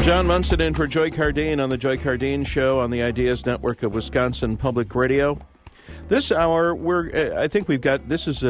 John Munson in for Joy Cardine on the Joy Cardine Show on the Ideas Network of Wisconsin Public Radio. This hour, I think we've got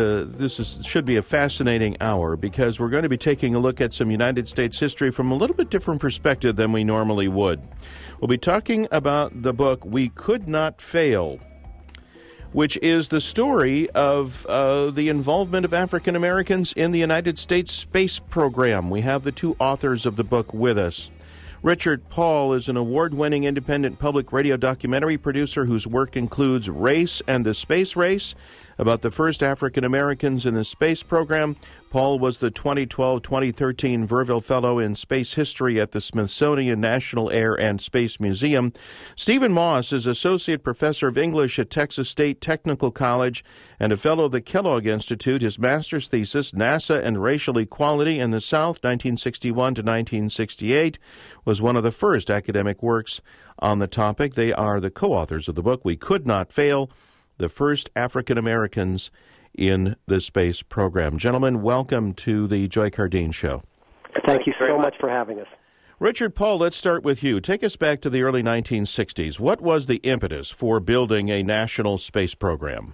should be a fascinating hour because we're going to be taking a look at some United States history from a little bit different perspective than we normally would. We'll be talking about the book We Could Not Fail, which is the story of the involvement of African Americans in the United States space program. We have the two authors of the book with us. Richard Paul is an award-winning independent public radio documentary producer whose work includes Race and the Space Race, about the first African Americans in the space program. Paul was the 2012-2013 Verville Fellow in Space History at the Smithsonian National Air and Space Museum. Stephen Moss is Associate Professor of English at Texas State Technical College and a Fellow of the Kellogg Institute. His master's thesis, NASA and Racial Equality in the South, 1961 to 1968, was one of the first academic works on the topic. They are the co-authors of the book We Could Not Fail, the first African Americans in the space program. Gentlemen, welcome to the Joy Cardine Show. Thank you so much for having us. Richard Paul, let's start with you. Take us back to the early 1960s. What was the impetus for building a national space program?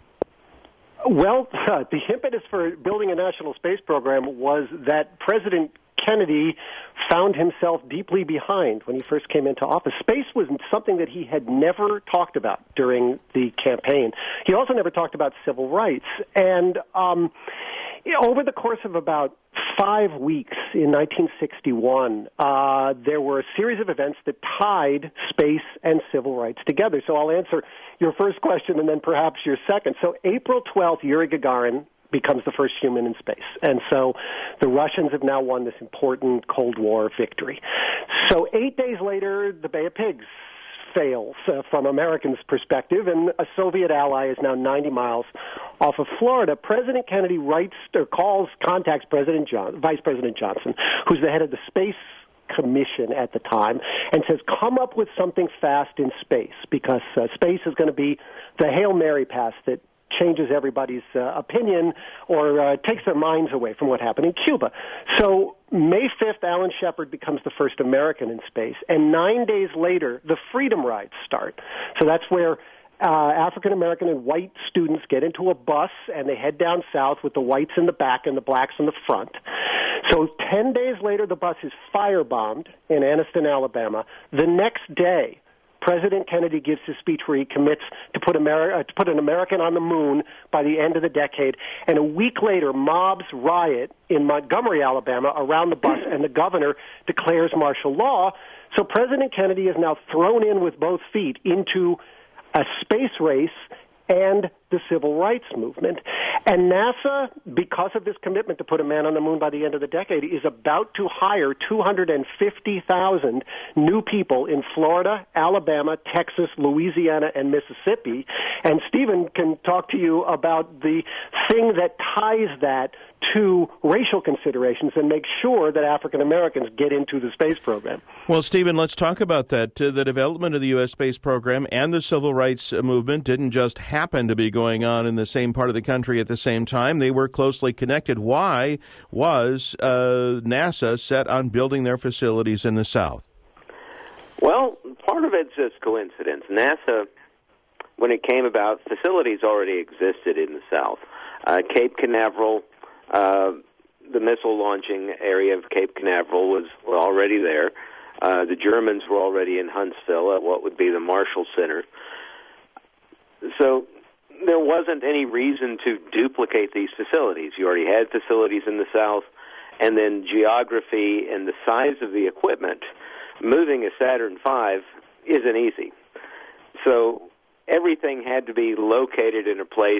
Well, the impetus for building a national space program was that President Kennedy found himself deeply behind when he first came into office. Space was something that he had never talked about during the campaign. He also never talked about civil rights. And over the course of about 5 weeks in 1961, there were a series of events that tied space and civil rights together. So I'll answer your first question and then perhaps your second. So April 12th, Yuri Gagarin becomes the first human in space. And so the Russians have now won this important Cold War victory. So 8 days later, the Bay of Pigs fails from Americans' perspective, and a Soviet ally is now 90 miles off of Florida. President Kennedy contacts Vice President Johnson, who's the head of the Space Commission at the time, and says, come up with something fast in space, because space is going to be the Hail Mary pass that changes everybody's opinion or takes their minds away from what happened in Cuba. So May 5th, Alan Shepard becomes the first American in space, and 9 days later, the Freedom Rides start. So that's where African-American and white students get into a bus, and they head down south with the whites in the back and the blacks in the front. So 10 days later, the bus is firebombed in Anniston, Alabama. The next day, President Kennedy gives his speech where he commits to put an American on the moon by the end of the decade. And a week later, mobs riot in Montgomery, Alabama, around the bus, and the governor declares martial law. So President Kennedy is now thrown in with both feet into a space race and the civil rights movement. And NASA, because of this commitment to put a man on the moon by the end of the decade, is about to hire 250,000 new people in Florida, Alabama, Texas, Louisiana, and Mississippi. And Stephen can talk to you about the thing that ties that to racial considerations and make sure that African Americans get into the space program. Well, Stephen, let's talk about that. The development of the U.S. space program and the civil rights movement didn't just happen to be going on in the same part of the country at the same time. They were closely connected. Why was NASA set on building their facilities in the South? Well, part of it's just coincidence. NASA, when it came about, facilities already existed in the South. Cape Canaveral, the missile launching area of Cape Canaveral was already there. The Germans were already in Huntsville at what would be the Marshall Center. So there wasn't any reason to duplicate these facilities. You already had facilities in the South, and then geography and the size of the equipment, moving a Saturn V isn't easy. So everything had to be located in a place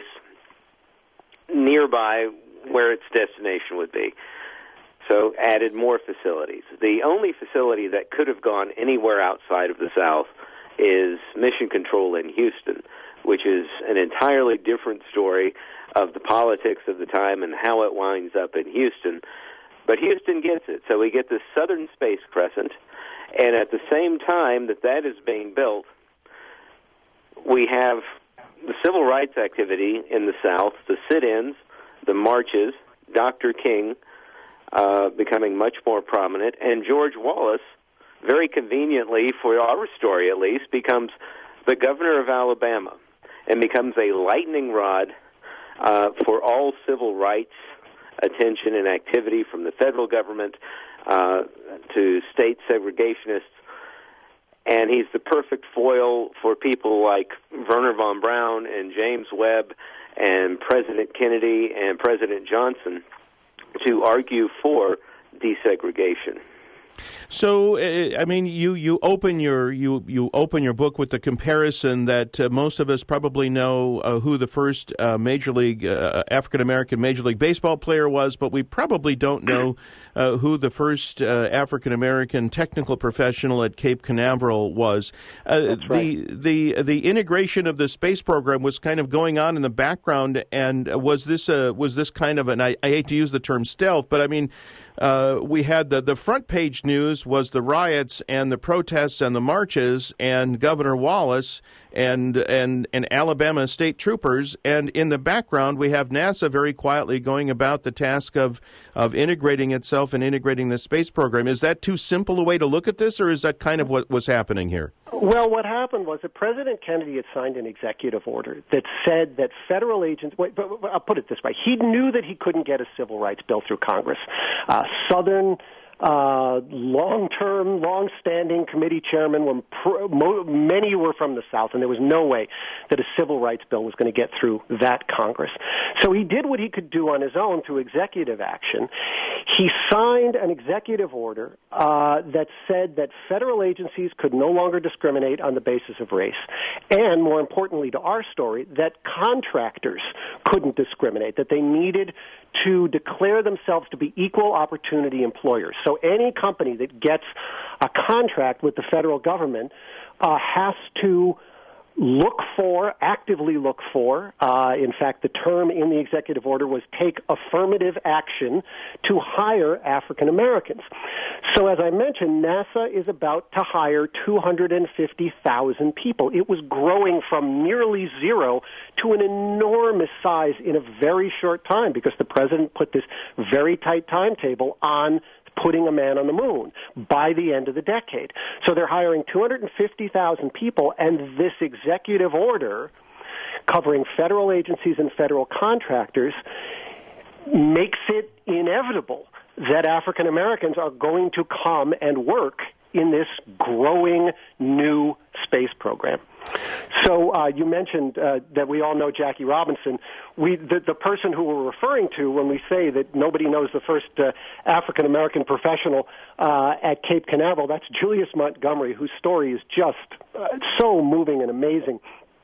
nearby where its destination would be. So added more facilities. The only facility that could have gone anywhere outside of the South is Mission Control in Houston, which is an entirely different story of the politics of the time and how it winds up in Houston. But Houston gets it. So we get the Southern Space Crescent, and at the same time that is being built, we have the civil rights activity in the South, the sit-ins, the marches, Dr. King becoming much more prominent, and George Wallace very conveniently, for our story at least, becomes the governor of Alabama and becomes a lightning rod for all civil rights attention and activity from the federal government to state segregationists. And he's the perfect foil for people like Wernher von Braun and James Webb and President Kennedy and President Johnson to argue for desegregation. So, I mean, you open your book with the comparison that most of us probably know who the first Major League African American Major League Baseball player was, but we probably don't know who the first African American technical professional at Cape Canaveral was. That's right. The integration of the space program was kind of going on in the background, and was this kind of I hate to use the term stealth, but I mean. We had the front page news was the riots and the protests and the marches and Governor Wallace and Alabama state troopers, and in the background we have NASA very quietly going about the task of integrating itself and integrating the space program. Is that too simple a way to look at this, or is that kind of what was happening here? Well, what happened was that President Kennedy had signed an executive order that said that federal agents, but I'll put it this way, he knew that he couldn't get a civil rights bill through Congress. Southern long-term, long-standing committee chairmen, many were from the South, and there was no way that a civil rights bill was going to get through that Congress. So he did what he could do on his own through executive action. He signed an executive order that said that federal agencies could no longer discriminate on the basis of race, and more importantly to our story, that contractors couldn't discriminate, that they needed to declare themselves to be equal opportunity employers. So any company that gets a contract with the federal government has to actively look for, in fact, the term in the executive order was take affirmative action to hire African Americans. So as I mentioned, NASA is about to hire 250,000 people. It was growing from nearly zero to an enormous size in a very short time because the president put this very tight timetable on putting a man on the moon by the end of the decade. So they're hiring 250,000 people, and this executive order covering federal agencies and federal contractors makes it inevitable that African Americans are going to come and work in this growing new space program. So you mentioned that we all know Jackie Robinson. The person who we're referring to when we say that nobody knows the first African-American professional at Cape Canaveral, that's Julius Montgomery, whose story is just so moving and amazing.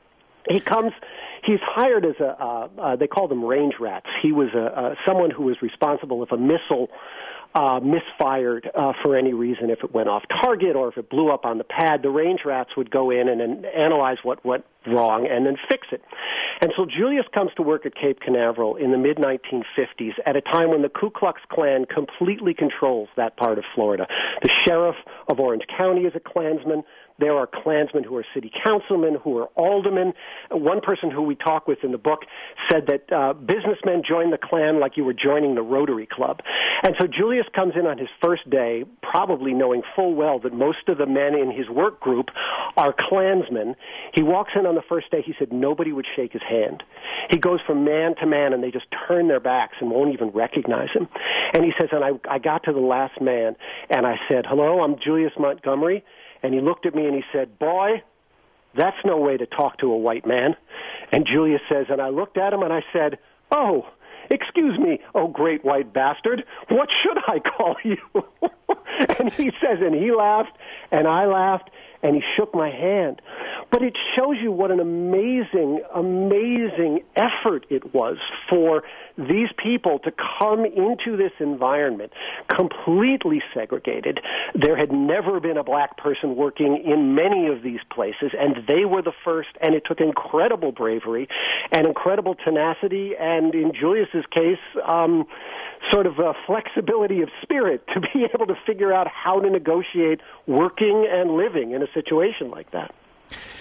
He's hired as they call them range rats. He was someone who was responsible if a missile misfired for any reason, if it went off target or if it blew up on the pad, the range rats would go in and analyze what went wrong and then fix it. And so Julius comes to work at Cape Canaveral in the mid-1950s at a time when the Ku Klux Klan completely controls that part of Florida. The sheriff of Orange County is a Klansman. There are Klansmen who are city councilmen, who are aldermen. One person who we talk with in the book said that businessmen join the Klan like you were joining the Rotary Club. And so Julius comes in on his first day, probably knowing full well that most of the men in his work group are Klansmen. He walks in on the first day. He said nobody would shake his hand. He goes from man to man, and they just turn their backs and won't even recognize him. And he says, and I got to the last man, and I said, hello, I'm Julius Montgomery. And he looked at me and he said, boy, that's no way to talk to a white man. And Julius says, and I looked at him and I said, oh, excuse me, oh great white bastard, what should I call you? And he says, and he laughed and I laughed and he shook my hand. But it shows you what an amazing, amazing effort it was for these people to come into this environment completely segregated. There had never been a black person working in many of these places, and they were the first, and it took incredible bravery and incredible tenacity, and in Julius's case, sort of a flexibility of spirit to be able to figure out how to negotiate working and living in a situation like that.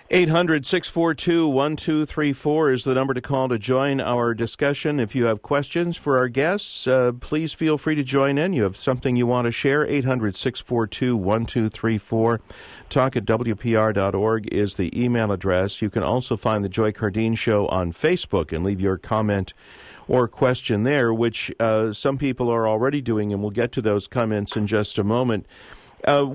800-642-1234 is the number to call to join our discussion. If you have questions for our guests, please feel free to join in. You have something you want to share, 800-642-1234. Talk at WPR.org is the email address. You can also find the Joy Cardeen Show on Facebook and leave your comment or question there, which some people are already doing, and we'll get to those comments in just a moment. So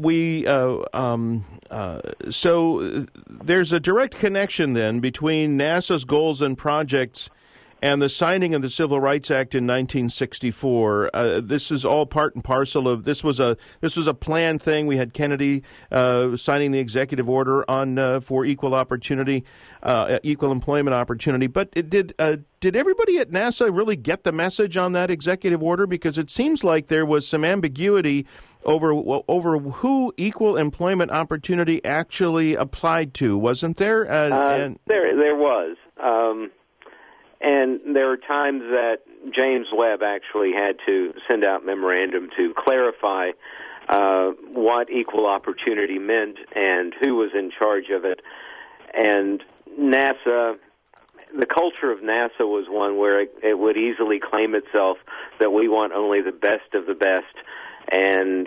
there's a direct connection then between NASA's goals and projects and the signing of the Civil Rights Act in 1964. This is all part and parcel of this was a planned thing. We had Kennedy signing the executive order on for equal opportunity, equal employment opportunity. But did everybody at NASA really get the message on that executive order? Because it seems like there was some ambiguity over who equal employment opportunity actually applied to, wasn't there? There was. And there were times that James Webb actually had to send out memorandum to clarify what equal opportunity meant and who was in charge of it. And NASA, the culture of NASA was one where it would easily claim itself that we want only the best of the best, and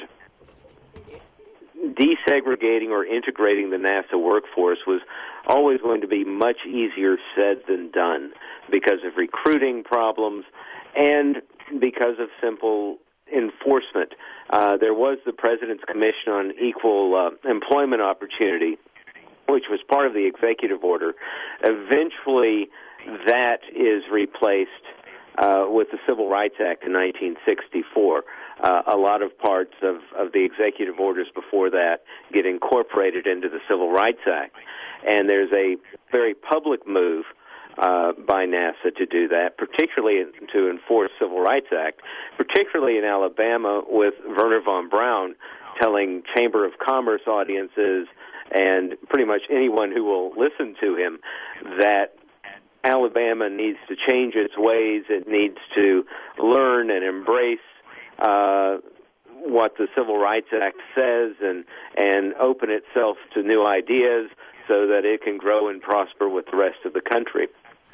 desegregating or integrating the NASA workforce was always going to be much easier said than done because of recruiting problems and because of simple enforcement. There was the President's Commission on Equal Employment Opportunity, which was part of the executive order. Eventually, that is replaced with the Civil Rights Act in 1964. A lot of parts of the executive orders before that get incorporated into the Civil Rights Act. And there's a very public move by NASA to do that, particularly to enforce Civil Rights Act, particularly in Alabama with Wernher von Braun telling Chamber of Commerce audiences and pretty much anyone who will listen to him that Alabama needs to change its ways. It needs to learn and embrace what the Civil Rights Act says and open itself to new ideas so that it can grow and prosper with the rest of the country.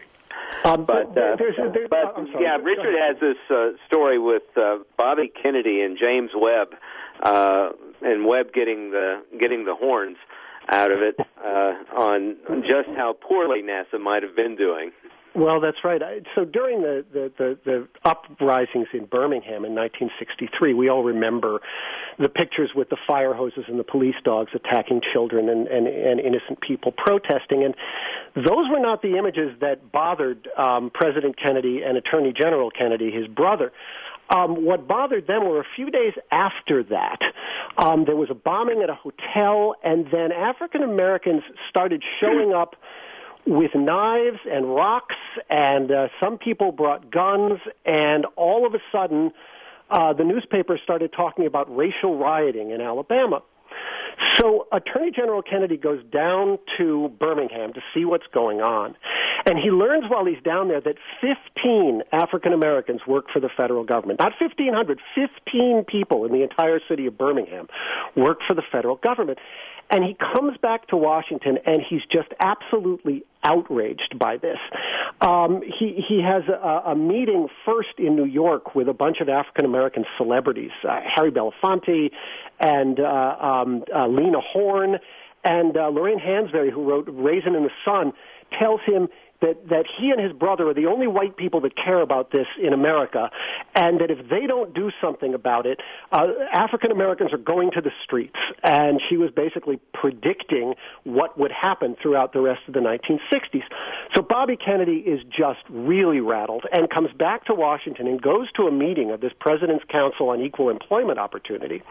Richard has this story with Bobby Kennedy and James Webb, and Webb getting the horns out of it on just how poorly NASA might have been doing. Well, that's right. So during the uprisings in Birmingham in 1963, we all remember the pictures with the fire hoses and the police dogs attacking children and innocent people protesting. And those were not the images that bothered President Kennedy and Attorney General Kennedy, his brother. What bothered them were a few days after that, there was a bombing at a hotel, and then African Americans started showing up with knives and rocks, and some people brought guns, and all of a sudden the newspapers started talking about racial rioting in Alabama. So Attorney General Kennedy goes down to Birmingham to see what's going on, and he learns while he's down there that 15 African Americans work for the federal government. Not 1,500, 15 people in the entire city of Birmingham work for the federal government. And he comes back to Washington, and he's just absolutely outraged by this. He has a meeting first in New York with a bunch of African-American celebrities, Harry Belafonte and Lena Horne, and Lorraine Hansberry, who wrote Raisin in the Sun, tells him that he and his brother are the only white people that care about this in America, and that if they don't do something about it, African Americans are going to the streets. And she was basically predicting what would happen throughout the rest of the 1960s. So Bobby Kennedy is just really rattled and comes back to Washington and goes to a meeting of this President's Council on Equal Employment Opportunity.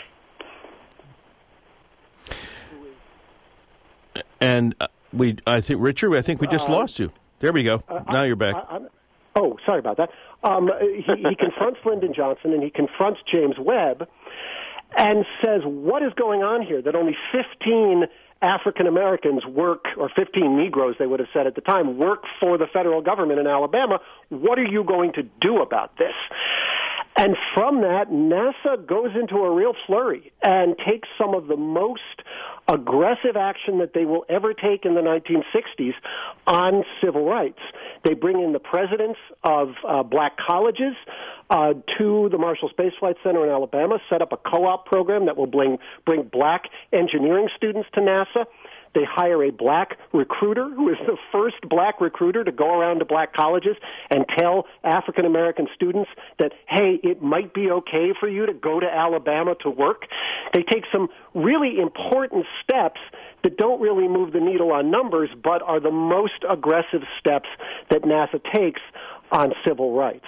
And I think we just lost you. There we go. Now you're back. Sorry about that. He confronts Lyndon Johnson, and he confronts James Webb and says, what is going on here, that only 15 African Americans work, or 15 Negroes, they would have said at the time, work for the federal government in Alabama. What are you going to do about this? And from that, NASA goes into a real flurry and takes some of the most aggressive action that they will ever take in the 1960s on civil rights. They bring in the presidents of black colleges to the Marshall Space Flight Center in Alabama, set up a co-op program that will bring black engineering students to NASA. They hire a black recruiter who is the first black recruiter to go around to black colleges and tell African-American students that, hey, it might be okay for you to go to Alabama to work. They take some really important steps that don't really move the needle on numbers, but are the most aggressive steps that NASA takes on civil rights.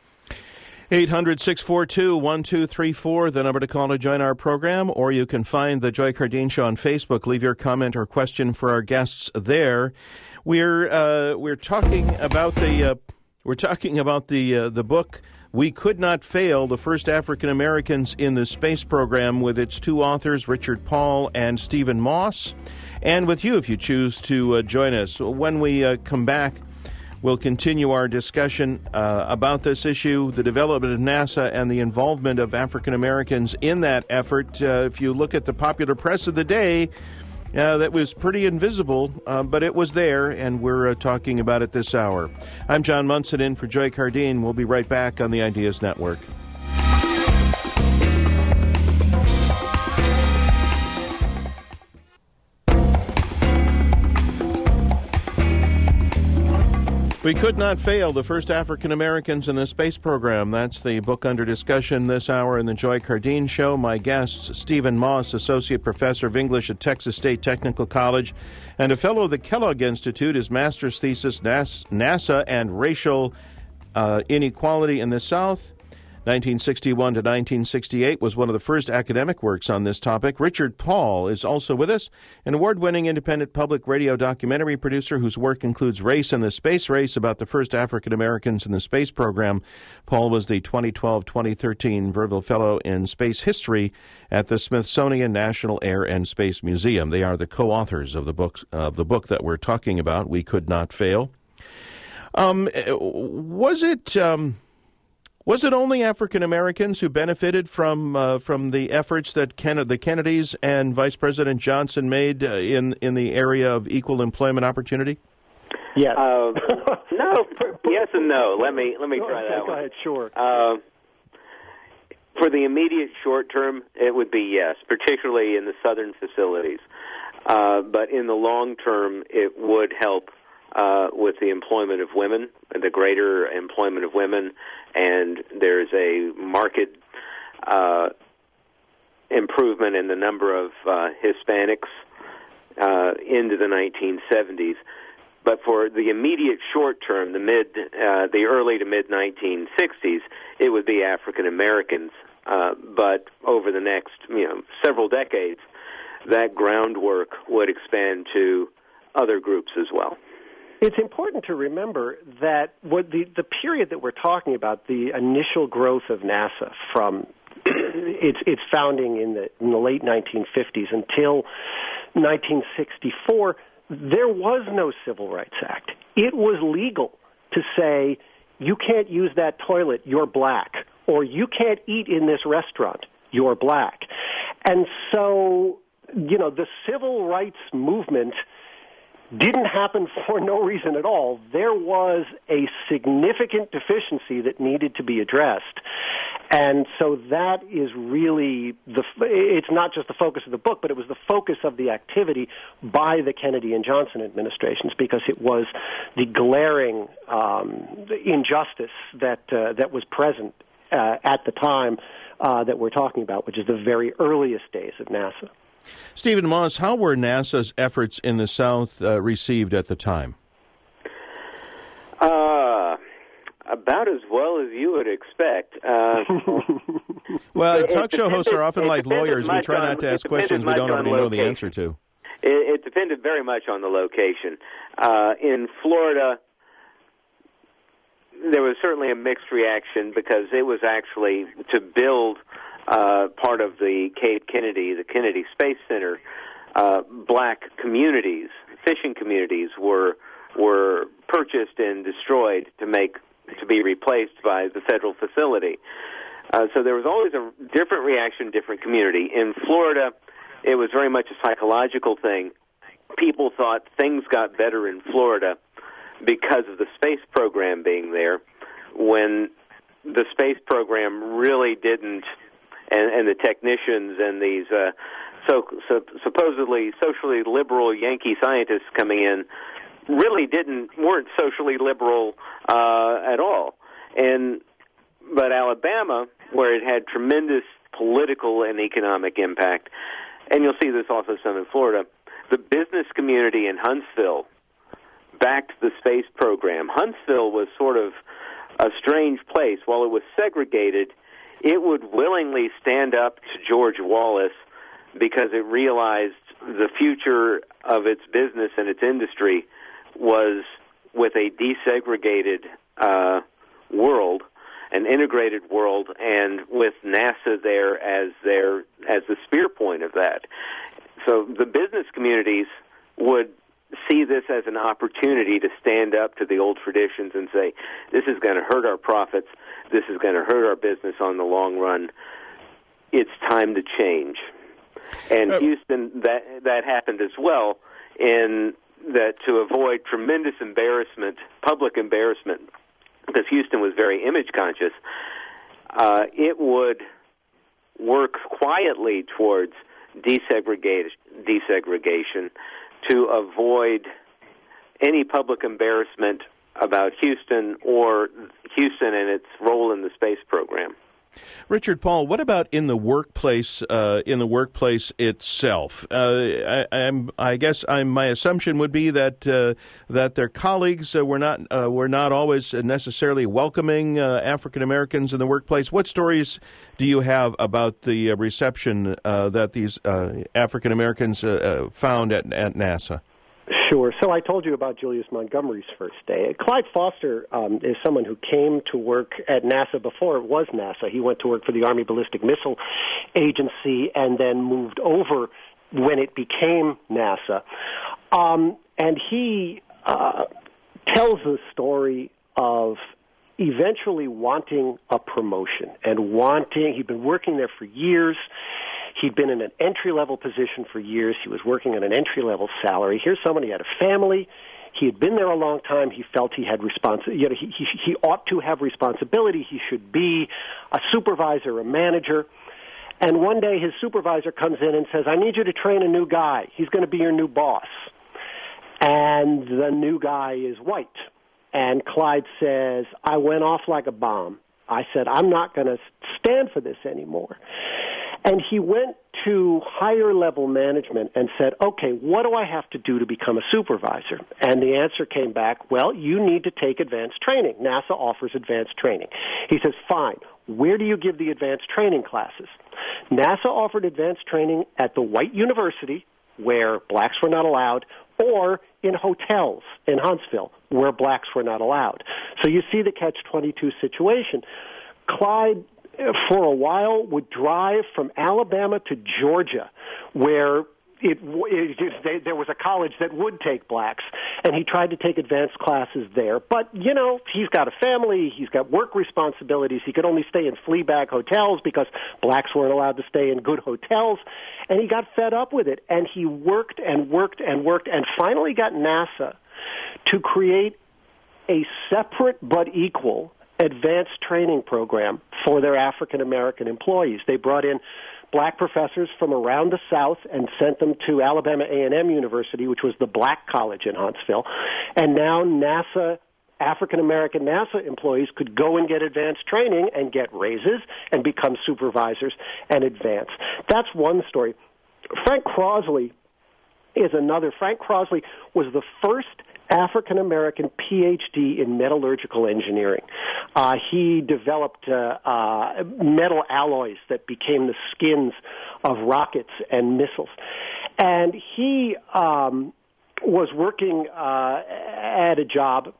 800-642-1234, the number to call to join our program, or you can find the Joy Cardine Show on Facebook. Leave your comment or question for our guests there. We're talking about the book We Could Not Fail: The First African Americans in the Space Program, with its two authors, Richard Paul and Stephen Moss, and with you if you choose to join us. When we come back, we'll continue our discussion about this issue, the development of NASA, and the involvement of African Americans in that effort. If you look at the popular press of the day, that was pretty invisible, but it was there, and we're talking about it this hour. I'm John Munson in for Joy Cardine. We'll be right back on the Ideas Network. We Could Not Fail: The First African Americans in the Space Program. That's the book under discussion this hour in the Joy Cardine Show. My guests, Stephen Moss, Associate Professor of English at Texas State Technical College and a Fellow of the Kellogg Institute. His master's thesis, NASA and Racial Inequality in the South, 1961 to 1968, was one of the first academic works on this topic. Richard Paul is also with us, an award-winning independent public radio documentary producer whose work includes Race and the Space Race, about the first African Americans in the space program. Paul was the 2012-2013 Verville Fellow in Space History at the Smithsonian National Air and Space Museum. They are the co-authors of the book that we're talking about, We Could Not Fail. Was it only African Americans who benefited from the efforts that the Kennedys and Vice President Johnson made in the area of equal employment opportunity? Yes. No. Yes and no. Let me try that one. Go ahead. Sure. For the immediate short term, it would be yes, particularly in the southern facilities. But in the long term, it would help with the employment of women, the greater employment of women, and there's a marked improvement in the number of Hispanics into the 1970s. But for the immediate short term, the early to mid 1960s, it would be African Americans. But over the next several decades, that groundwork would expand to other groups as well. It's important to remember that what the period that we're talking about, the initial growth of NASA from its founding in the late 1950s until 1964, there was no Civil Rights Act. It was legal to say, you can't use that toilet, you're black, or you can't eat in this restaurant, you're black. And so, the civil rights movement didn't happen for no reason at all. There was a significant deficiency that needed to be addressed. And so that is really it's not just the focus of the book, but it was the focus of the activity by the Kennedy and Johnson administrations, because it was the glaring injustice that was present at the time that we're talking about, which is the very earliest days of NASA. Stephen Moss, how were NASA's efforts in the South received at the time? About as well as you would expect. Well, talk show hosts are often like lawyers. We try not to ask questions we don't already know the answer to. It depended very much on the location. In Florida, there was certainly a mixed reaction, because it was actually to build part of the Cape Kennedy, the Kennedy Space Center. Black communities, fishing communities, were purchased and destroyed to be replaced by the federal facility. So there was always a different reaction, different community. In Florida, it was very much a psychological thing. People thought things got better in Florida because of the space program being there, when the space program really didn't, and the technicians and these supposedly socially liberal Yankee scientists coming in really weren't socially liberal at all. But Alabama, where it had tremendous political and economic impact, and you'll see this also some in Florida, the business community in Huntsville backed the space program. Huntsville was sort of a strange place. While it was segregated, it would willingly stand up to George Wallace because it realized the future of its business and its industry was with a desegregated world, an integrated world, and with NASA there as the spear point of that. So the business communities would see this as an opportunity to stand up to the old traditions and say, this is going to hurt our profits, this is going to hurt our business on the long run. It's time to change. And Houston, that happened as well, in that to avoid tremendous embarrassment, public embarrassment, because Houston was very image conscious, it would work quietly towards desegregation to avoid any public embarrassment about Houston or Houston and its role in the space program. Richard Paul, what about in the workplace? In the workplace itself, I guess my assumption would be that their colleagues were not always necessarily welcoming African Americans in the workplace. What stories do you have about the reception that these African Americans found at NASA? Sure. So I told you about Julius Montgomery's first day. Clyde Foster is someone who came to work at NASA before it was NASA. He went to work for the Army Ballistic Missile Agency and then moved over when it became NASA. And he tells the story of eventually wanting a promotion and he'd been working there for years. He'd been in an entry-level position for years. He was working on an entry-level salary. Here's somebody who had a family. He had been there a long time. He felt he had he ought to have responsibility. He should be a supervisor, a manager. And one day his supervisor comes in and says, I need you to train a new guy. He's going to be your new boss. And the new guy is white. And Clyde says, I went off like a bomb. I said, I'm not going to stand for this anymore. And he went to higher-level management and said, okay, what do I have to do to become a supervisor? And the answer came back, well, you need to take advanced training. NASA offers advanced training. He says, fine. Where do you give the advanced training classes? NASA offered advanced training at the white university, where blacks were not allowed, or in hotels in Huntsville, where blacks were not allowed. So you see the catch-22 situation. Clyde, for a while, would drive from Alabama to Georgia, where there was a college that would take blacks, and he tried to take advanced classes there. But, he's got a family, he's got work responsibilities, he could only stay in flea-bag hotels because blacks weren't allowed to stay in good hotels, and he got fed up with it, and he worked and worked and worked, and finally got NASA to create a separate but equal advanced training program for their African-American employees. They brought in black professors from around the South and sent them to Alabama A&M University, which was the black college in Huntsville. And now African-American NASA employees could go and get advanced training and get raises and become supervisors and advance. That's one story. Frank Crosley is another. Frank Crosley was the first African-American PhD in metallurgical engineering. He developed metal alloys that became the skins of rockets and missiles. And he was working at a job,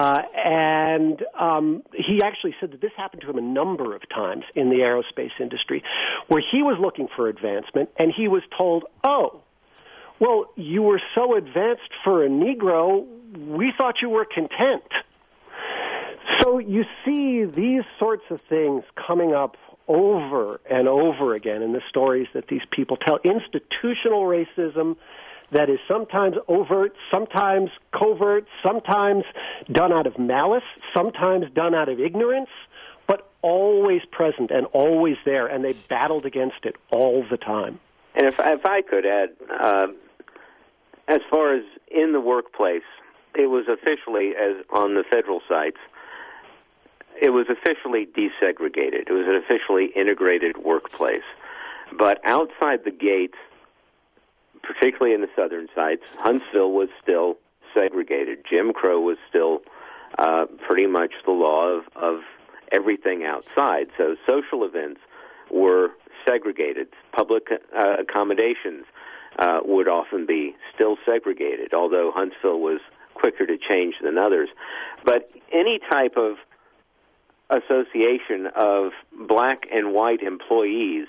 and he actually said that this happened to him a number of times in the aerospace industry, where he was looking for advancement, and he was told, well, you were so advanced for a Negro, we thought you were content. So you see these sorts of things coming up over and over again in the stories that these people tell. Institutional racism that is sometimes overt, sometimes covert, sometimes done out of malice, sometimes done out of ignorance, but always present and always there, and they battled against it all the time. And if I could add, as far as in the workplace, it was officially, as on the federal sites, it was officially desegregated. It was an officially integrated workplace. But outside the gates, particularly in the southern sites, Huntsville was still segregated. Jim Crow was still pretty much the law of everything outside. So social events were segregated. Public accommodations would often be still segregated, although Huntsville was quicker to change than others. But any type of association of black and white employees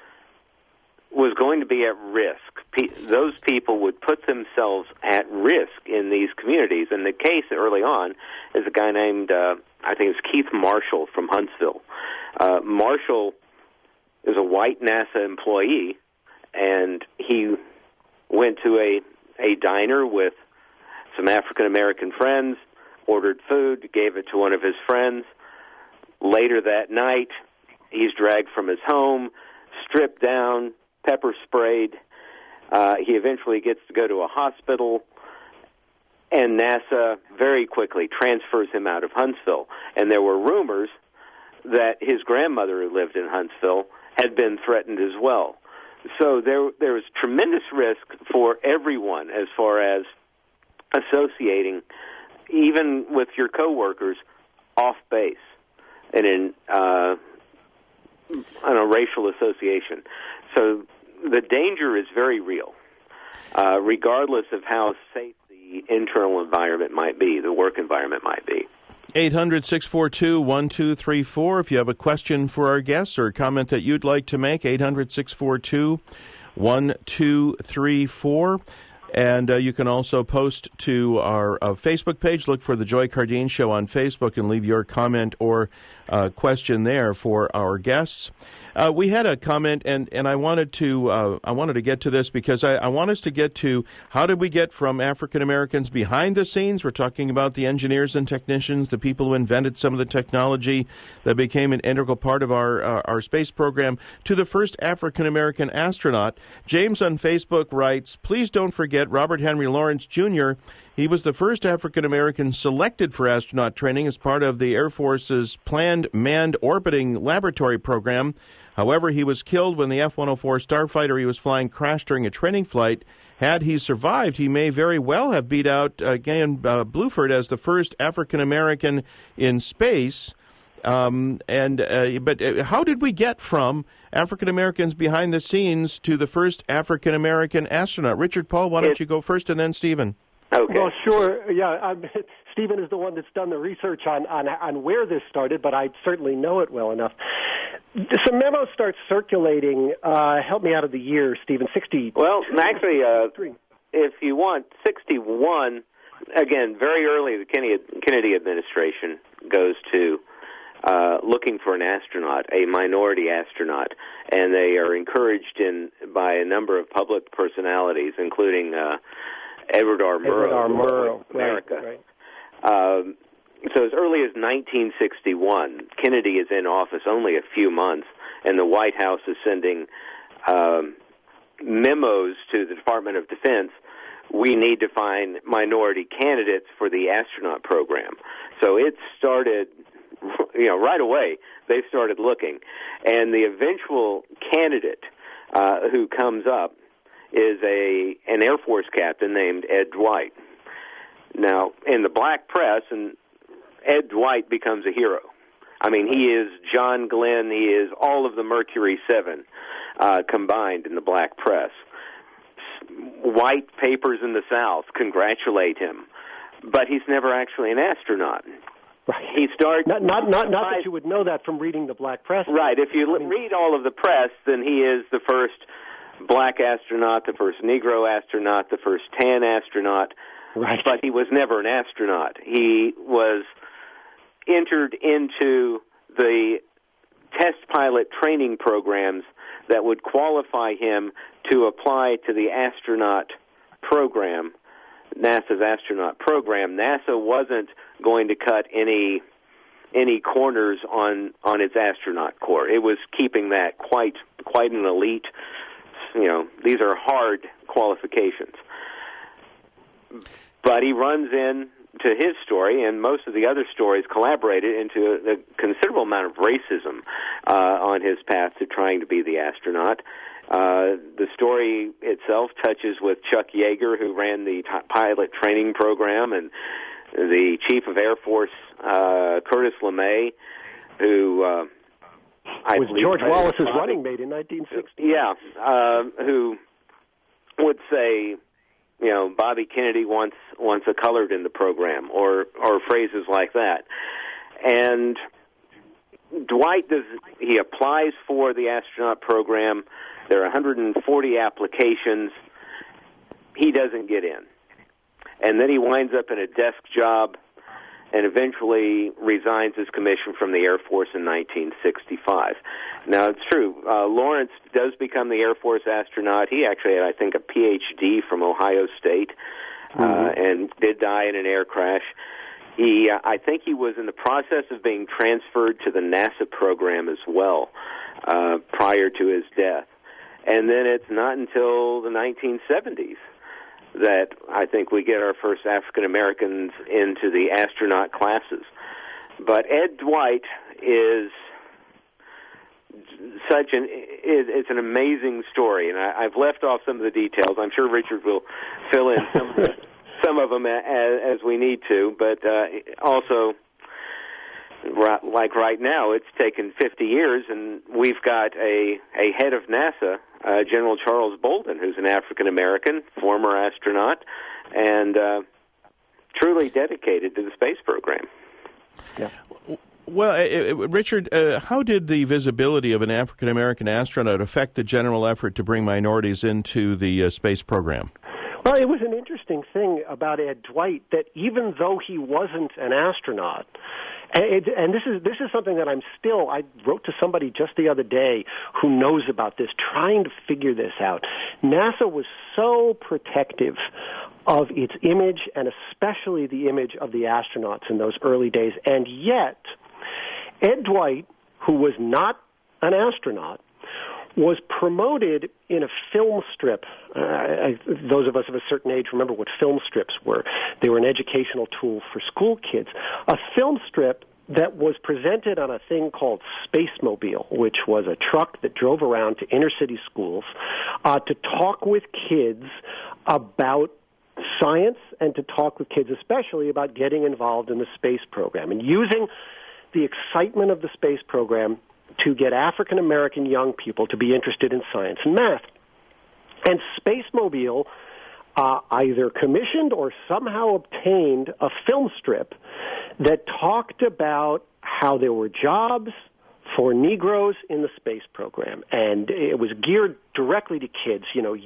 was going to be at risk. Those people would put themselves at risk in these communities. And the case early on is a guy named, I think it's Keith Marshall from Huntsville. Marshall is a white NASA employee, and he went to a diner with some African-American friends, ordered food, gave it to one of his friends. Later that night, he's dragged from his home, stripped down, pepper sprayed. He eventually gets to go to a hospital, and NASA very quickly transfers him out of Huntsville. And there were rumors that his grandmother, who lived in Huntsville, had been threatened as well. So there was tremendous risk for everyone as far as associating, even with your coworkers, off base and in a racial association. So the danger is very real, regardless of how safe the internal environment might be, the work environment might be. 800-642-1234. If you have a question for our guests or a comment that you'd like to make, 800-642-1234. And you can also post to our Facebook page. Look for The Joy Cardeen Show on Facebook and leave your comment or question there for our guests. We had a comment, and I wanted to get to this because I want us to get to how did we get from African Americans behind the scenes. We're talking about the engineers and technicians, the people who invented some of the technology that became an integral part of our space program, to the first African American astronaut. James on Facebook writes, "Please don't forget Robert Henry Lawrence Jr. He was the first African American selected for astronaut training as part of the Air Force's planned manned orbiting laboratory program. However, he was killed when the F-104 starfighter he was flying crashed during a training flight. Had he survived, he may very well have beat out Gahan Bluford as the first African American in space." But how did we get from African Americans behind the scenes to the first African American astronaut? Richard Paul, why don't you go first, and then Stephen? Okay. Well, sure. Yeah, Stephen is the one that's done the research on where this started, but I certainly know it well enough. Some memos start circulating. Help me out of the year, Stephen. 60. Well, actually, if you want, 61. Again, very early, the Kennedy administration goes to looking for an astronaut, a minority astronaut, and they are encouraged by a number of public personalities, including Edward R. Murrow, America. Right. So as early as 1961, Kennedy is in office only a few months, and the White House is sending memos to the Department of Defense. We need to find minority candidates for the astronaut program. So it started, right away. They started looking, and the eventual candidate who comes up is an Air Force captain named Ed Dwight. Now, in the black press, and Ed Dwight becomes a hero. I mean, he is John Glenn. He is all of the Mercury 7 combined in the black press. White papers in the South congratulate him, but he's never actually an astronaut. Right. He starts not that you would know that from reading the black press. Right. If you read all of the press, then he is the first black astronaut, the first Negro astronaut, the first tan astronaut. Right. But he was never an astronaut. He was entered into the test pilot training programs that would qualify him to apply to the astronaut program, NASA's astronaut program. NASA wasn't going to cut any corners on its astronaut corps. It was keeping that quite an elite. These are hard qualifications. But he runs into his story, and most of the other stories collaborated into a considerable amount of racism on his path to trying to be the astronaut. The story itself touches with Chuck Yeager, who ran the pilot training program, and the Chief of Air Force, Curtis LeMay, who was George Wallace's running mate in 1960. Yeah, who would say, Bobby Kennedy wants a colored in the program, or phrases like that. And Dwight he applies for the astronaut program. There are 140 applications. He doesn't get in. And then he winds up in a desk job and eventually resigns his commission from the Air Force in 1965. Now, it's true. Lawrence does become the Air Force astronaut. He actually had, I think, a Ph.D. from Ohio State and did die in an air crash. I think he was in the process of being transferred to the NASA program as well prior to his death. And then it's not until the 1970s that I think we get our first African Americans into the astronaut classes. But Ed Dwight is it's an amazing story, and I've left off some of the details. I'm sure Richard will fill in some of them as we need to, but also, like right now, it's taken 50 years, and we've got a head of NASA, General Charles Bolden, who's an African-American, former astronaut, and truly dedicated to the space program. Yeah. Well, Richard, how did the visibility of an African-American astronaut affect the general effort to bring minorities into the space program? Well, it was an interesting thing about Ed Dwight that even though he wasn't an astronaut, and this is something that I wrote to somebody just the other day who knows about this, trying to figure this out. NASA was so protective of its image, and especially the image of the astronauts in those early days, and yet Ed Dwight, who was not an astronaut, was promoted in a film strip. Those of us of a certain age remember what film strips were. They were an educational tool for school kids. A film strip that was presented on a thing called Space Mobile, which was a truck that drove around to inner city schools to talk with kids about science and to talk with kids especially about getting involved in the space program and using the excitement of the space program to get African-American young people to be interested in science and math. And Space Mobile either commissioned or somehow obtained a film strip that talked about how there were jobs for Negroes in the space program. And it was geared directly to kids.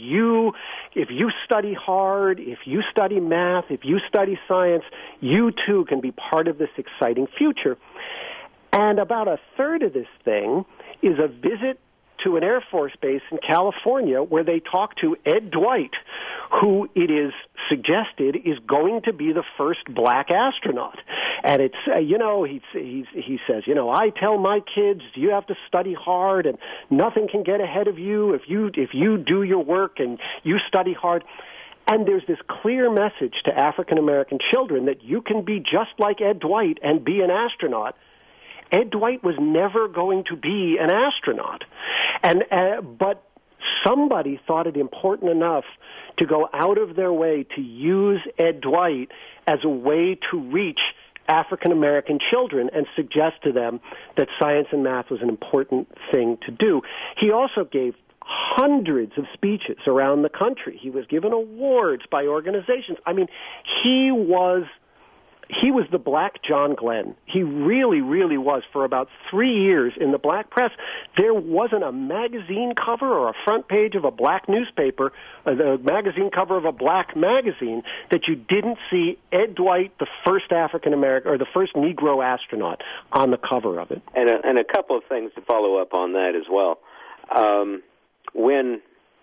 If you study hard, if you study math, if you study science, you too can be part of this exciting future. And about a third of this thing is a visit to an Air Force base in California where they talk to Ed Dwight, who it is suggested is going to be the first black astronaut. And it's, he says, I tell my kids you have to study hard and nothing can get ahead of you if you do your work and you study hard. And there's this clear message to African-American children that you can be just like Ed Dwight and be an astronaut. Ed Dwight was never going to be an astronaut. But somebody thought it important enough to go out of their way to use Ed Dwight as a way to reach African-American children and suggest to them that science and math was an important thing to do. He also gave hundreds of speeches around the country. He was given awards by organizations. I mean, he was he was the black John Glenn. He really, really was. For about 3 years in the black press, there wasn't a magazine cover or a front page of a black newspaper, the magazine cover of a black magazine, that you didn't see Ed Dwight, the first African-American, or the first Negro astronaut, on the cover of it. And a couple of things to follow up on that as well. When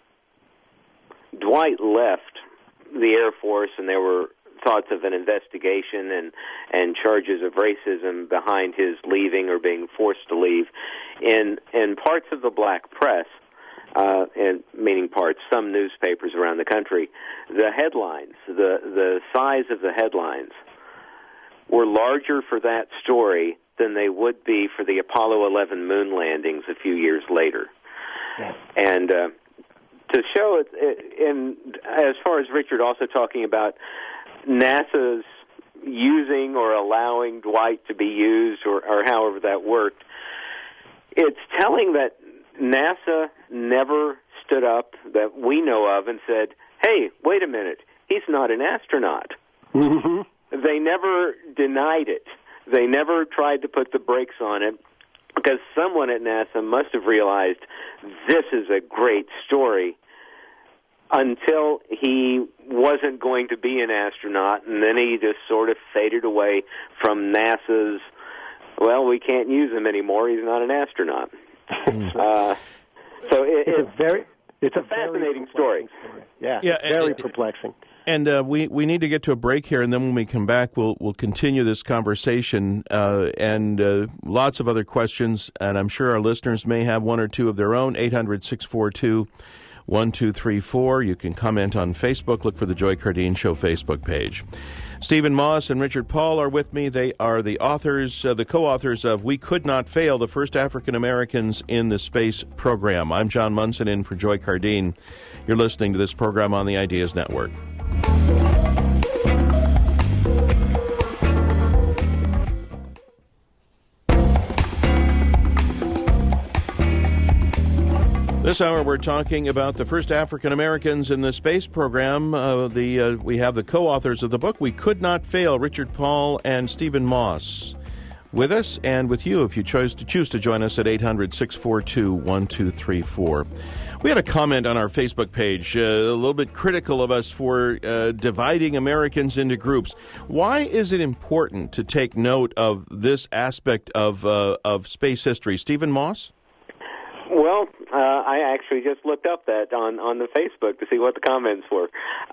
Dwight left the Air Force and there were thoughts of an investigation and charges of racism behind his leaving or being forced to leave, in parts of the black press, and meaning parts, some newspapers around the country, the headlines, the size of the headlines were larger for that story than they would be for the Apollo 11 moon landings a few years later. Yeah. And to show it, as far as Richard also talking about NASA's using or allowing Dwight to be used, or however that worked, it's telling that NASA never stood up, that we know of, and said, hey, wait a minute, he's not an astronaut. Mm-hmm. They never denied it. They never tried to put the brakes on it, because someone at NASA must have realized this is a great story, until he wasn't going to be an astronaut, and then he just sort of faded away from NASA's, well, we can't use him anymore, he's not an astronaut. So it's a fascinating story. Yeah, very perplexing. And we need to get to a break here, and then when we come back, we'll continue this conversation and lots of other questions, and I'm sure our listeners may have one or two of their own. 800-642-1234. You can comment on Facebook. Look for the Joy Cardeen Show Facebook page. Stephen Moss and Richard Paul are with me. They are the authors, the co-authors of We Could Not Fail, the First African Americans in the Space Program. I'm John Munson in for Joy Cardeen. You're listening to this program on the Ideas Network. This hour we're talking about the first African Americans in the space program. We have the co-authors of the book, We Could Not Fail, Richard Paul and Stephen Moss, with us and with you if you choose to join us at 800-642-1234. We had a comment on our Facebook page, a little bit critical of us for dividing Americans into groups. Why is it important to take note of this aspect of space history? Stephen Moss? Well, I actually just looked up that on the Facebook to see what the comments were.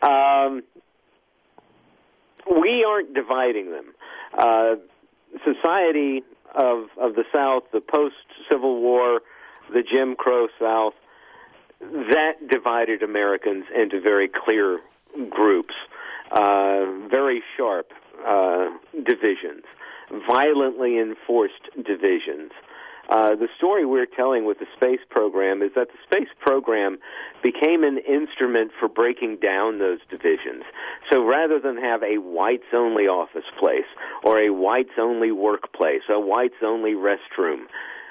We aren't dividing them. Society of the South, the post-Civil War, the Jim Crow South, that divided Americans into very clear groups, very sharp divisions, violently enforced divisions. The story we're telling with the space program is that the space program became an instrument for breaking down those divisions. So rather than have a whites-only office place or a whites-only workplace, a whites-only restroom,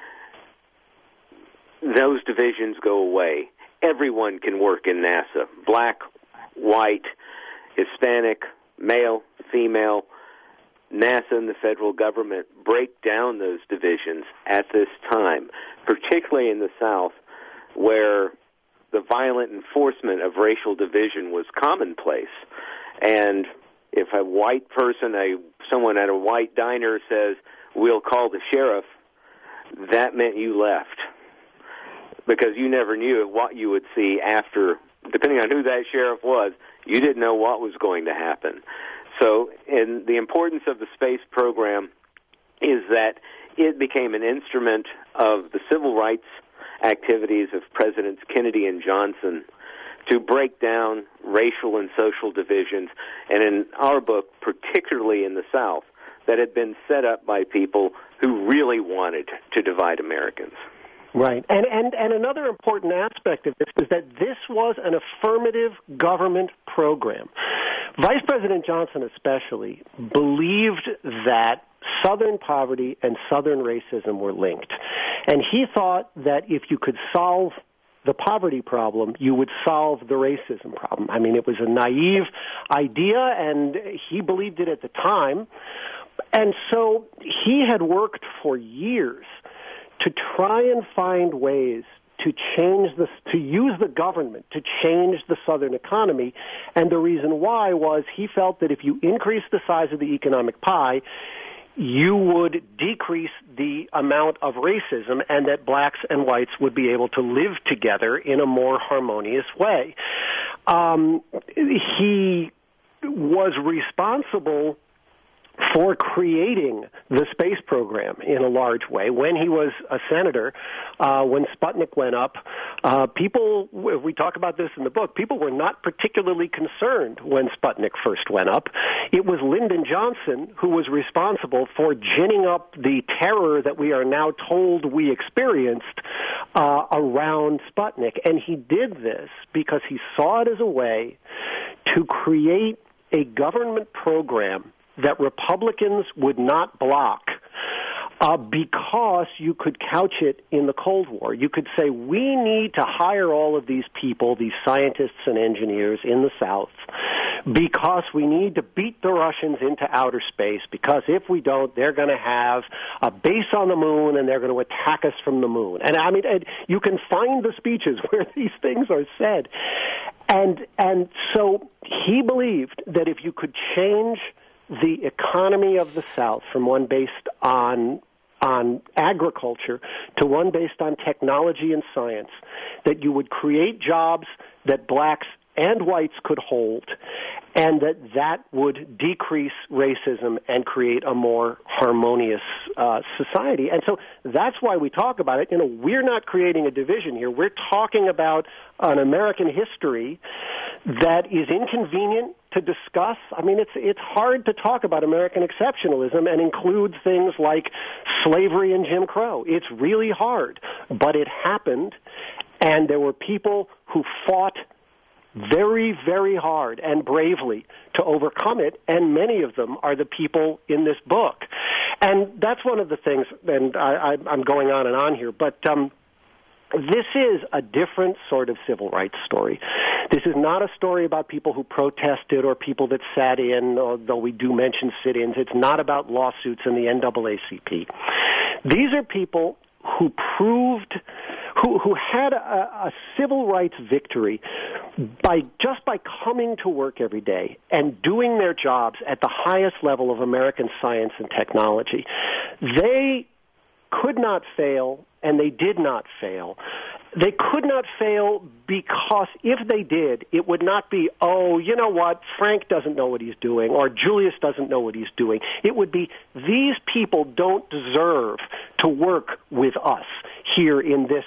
those divisions go away. Everyone can work in NASA. Black, white, Hispanic, male, female. NASA and the federal government break down those divisions at this time, particularly in the South, where the violent enforcement of racial division was commonplace. And if a white person, someone at a white diner says, we'll call the sheriff, that meant you left. Because you never knew what you would see after, depending on who that sheriff was, you didn't know what was going to happen. So, and the importance of the space program is that it became an instrument of the civil rights activities of Presidents Kennedy and Johnson to break down racial and social divisions, and in our book, particularly in the South, that had been set up by people who really wanted to divide Americans. Right. And another important aspect of this is that this was an affirmative government program. Vice President Johnson especially believed that Southern poverty and Southern racism were linked. And he thought that if you could solve the poverty problem, you would solve the racism problem. I mean, it was a naive idea, and he believed it at the time. And so he had worked for years to try and find ways to use the government to change the Southern economy. And the reason why was he felt that if you increase the size of the economic pie, you would decrease the amount of racism, and that blacks and whites would be able to live together in a more harmonious way. He was responsible for creating the space program in a large way. When he was a senator, when Sputnik went up, people, we talk about this in the book, people were not particularly concerned when Sputnik first went up. It was Lyndon Johnson who was responsible for ginning up the terror that we are now told we experienced around Sputnik. And he did this because he saw it as a way to create a government program that Republicans would not block because you could couch it in the Cold War. You could say, we need to hire all of these people, these scientists and engineers in the South, because we need to beat the Russians into outer space, because if we don't, they're going to have a base on the moon and they're going to attack us from the moon. And I mean, you can find the speeches where these things are said. And so he believed that if you could change the economy of the South from one based on agriculture to one based on technology and science, that you would create jobs that blacks and whites could hold, and that would decrease racism and create a more harmonious society. And so that's why we talk about it. You know, we're not creating a division here. We're talking about an American history that is inconvenient to discuss. I mean, it's hard to talk about American exceptionalism and include things like slavery and Jim Crow. It's really hard, but it happened, and there were people who fought very, very hard and bravely to overcome it, and many of them are the people in this book. And that's one of the things, and I'm going on and on here, but this is a different sort of civil rights story. This is not a story about people who protested or people that sat in, although we do mention sit-ins. It's not about lawsuits in the NAACP. These are people who who had a civil rights victory by coming to work every day and doing their jobs at the highest level of American science and technology. They could not fail, and they did not fail. They could not fail because if they did, it would not be, oh, you know what, Frank doesn't know what he's doing, or Julius doesn't know what he's doing. It would be, these people don't deserve to work with us here in this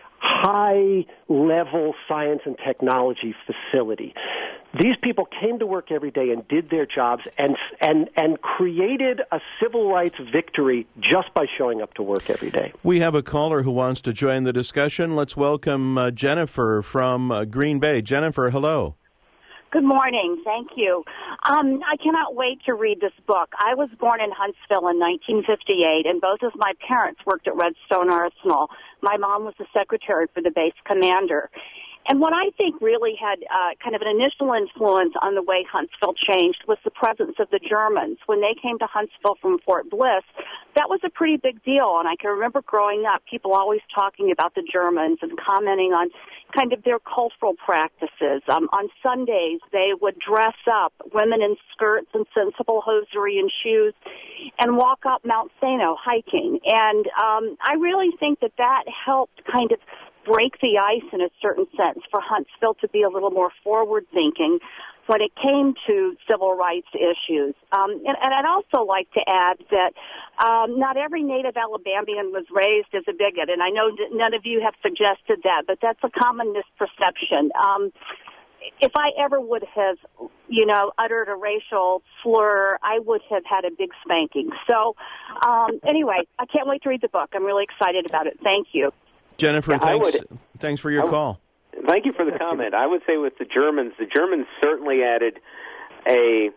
high-level science and technology facility. These people came to work every day and did their jobs and created a civil rights victory just by showing up to work every day. We have a caller who wants to join the discussion. Let's welcome Jennifer from Green Bay. Jennifer, hello. Good morning. Thank you. I cannot wait to read this book. I was born in Huntsville in 1958, and both of my parents worked at Redstone Arsenal. My mom was the secretary for the base commander. And what I think really had kind of an initial influence on the way Huntsville changed was the presence of the Germans. When they came to Huntsville from Fort Bliss, that was a pretty big deal. And I can remember growing up, people always talking about the Germans and commenting on kind of their cultural practices. On Sundays, they would dress up, women in skirts and sensible hosiery and shoes, and walk up Mount Sano hiking. And I really think that helped kind of break the ice in a certain sense for Huntsville to be a little more forward-thinking when it came to civil rights issues. And I'd also like to add that not every native Alabamian was raised as a bigot, and I know that none of you have suggested that, but that's a common misperception. If I ever would have, uttered a racial slur, I would have had a big spanking. So anyway, I can't wait to read the book. I'm really excited about it. Thank you. Jennifer, thanks for your call. Thank you for the comment. I would say with the Germans certainly added a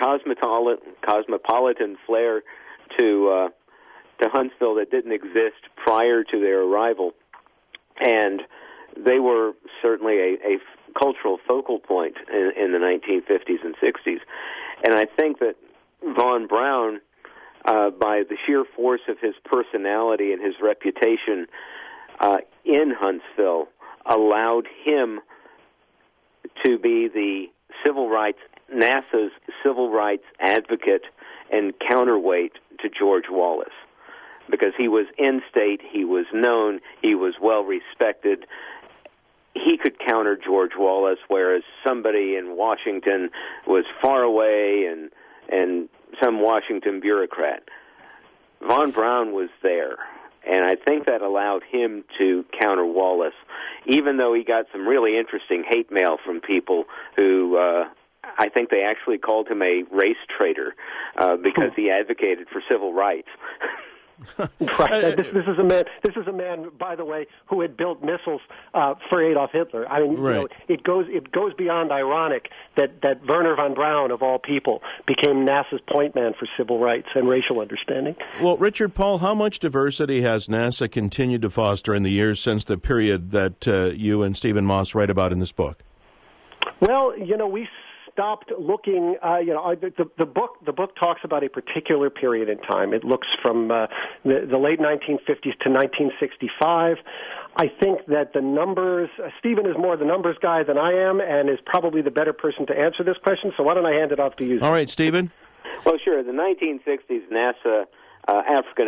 cosmopolitan flair to Huntsville that didn't exist prior to their arrival. And they were certainly a cultural focal point in the 1950s and 60s. And I think that Von Braun, by the sheer force of his personality and his reputation in Huntsville, allowed him to be the NASA's civil rights advocate and counterweight to George Wallace, because he was in-state, he was known, he was well-respected. He could counter George Wallace, whereas somebody in Washington was far away and some Washington bureaucrat. Von Braun was there, and I think that allowed him to counter Wallace, even though he got some really interesting hate mail from people who I think they actually called him a race traitor because he advocated for civil rights. Right. This is a man, by the way, who had built missiles for Adolf Hitler. I mean, right. It goes beyond ironic that Wernher von Braun, of all people, became NASA's point man for civil rights and racial understanding. Well, Richard Paul, how much diversity has NASA continued to foster in the years since the period that you and Stephen Moss write about in this book? Well, we stopped looking. The book talks about a particular period in time. It looks from the late 1950s to 1965. I think that the numbers. Stephen is more the numbers guy than I am, and is probably the better person to answer this question. So why don't I hand it off to you? All right, Stephen. Well, sure. The 1960s NASA African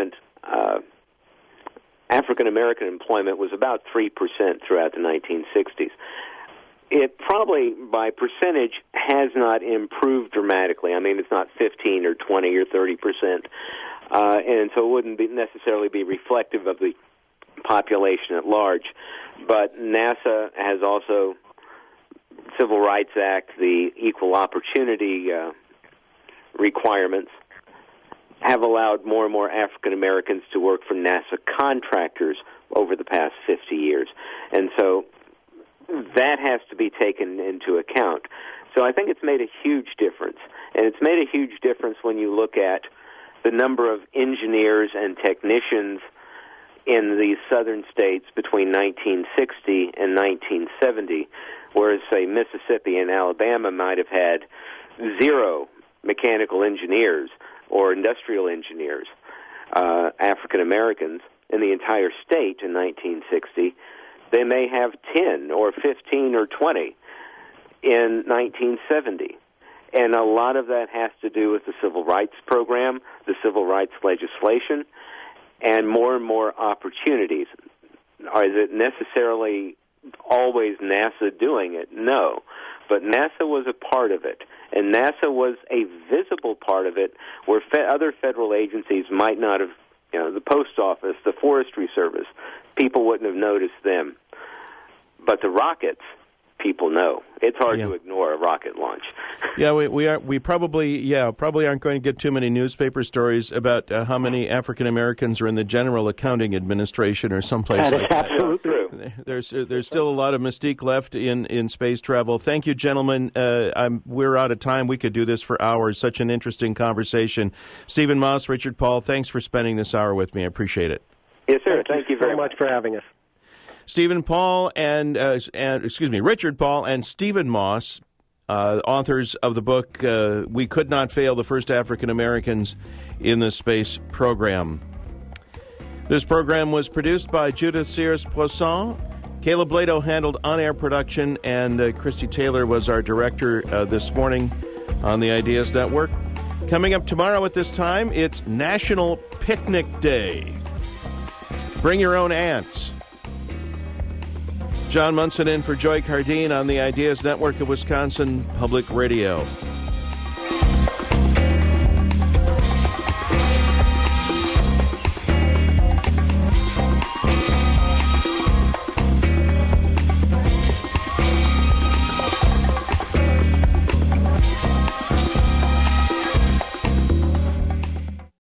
American employment was about 3% throughout the 1960s. It probably, by percentage, has not improved dramatically. I mean, it's not 15 or 20 or 30%, and so it wouldn't necessarily be reflective of the population at large. But NASA has also, Civil Rights Act, the Equal Opportunity requirements, have allowed more and more African Americans to work for NASA contractors over the past 50 years. And so that has to be taken into account. So I think it's made a huge difference. And it's made a huge difference when you look at the number of engineers and technicians in these southern states between 1960 and 1970, whereas, say, Mississippi and Alabama might have had 0 mechanical engineers or industrial engineers, African Americans, in the entire state in 1960. They may have 10 or 15 or 20 in 1970. And a lot of that has to do with the Civil Rights Program, the Civil Rights legislation, and more opportunities. Is it necessarily always NASA doing it? No. But NASA was a part of it. And NASA was a visible part of it where other federal agencies might not have, the Post Office, the Forestry Service, people wouldn't have noticed them. But the rockets, people know. It's hard to ignore a rocket launch. Yeah, we probably aren't going to get too many newspaper stories about how many African Americans are in the General Accounting Administration or someplace like that. Absolutely true. There's still a lot of mystique left in space travel. Thank you, gentlemen. We're out of time. We could do this for hours. Such an interesting conversation. Stephen Moss, Richard Paul, thanks for spending this hour with me. I appreciate it. Yes, sir. Thank you very much for having us. Stephen Paul Richard Paul and Stephen Moss, authors of the book "We Could Not Fail: The First African Americans in the Space Program." This program was produced by Judith Sears-Poisson. Caleb Blado handled on-air production, and Christy Taylor was our director this morning on the Ideas Network. Coming up tomorrow at this time, it's National Picnic Day. Bring your own ants. John Munson in for Joy Cardine on the Ideas Network of Wisconsin Public Radio.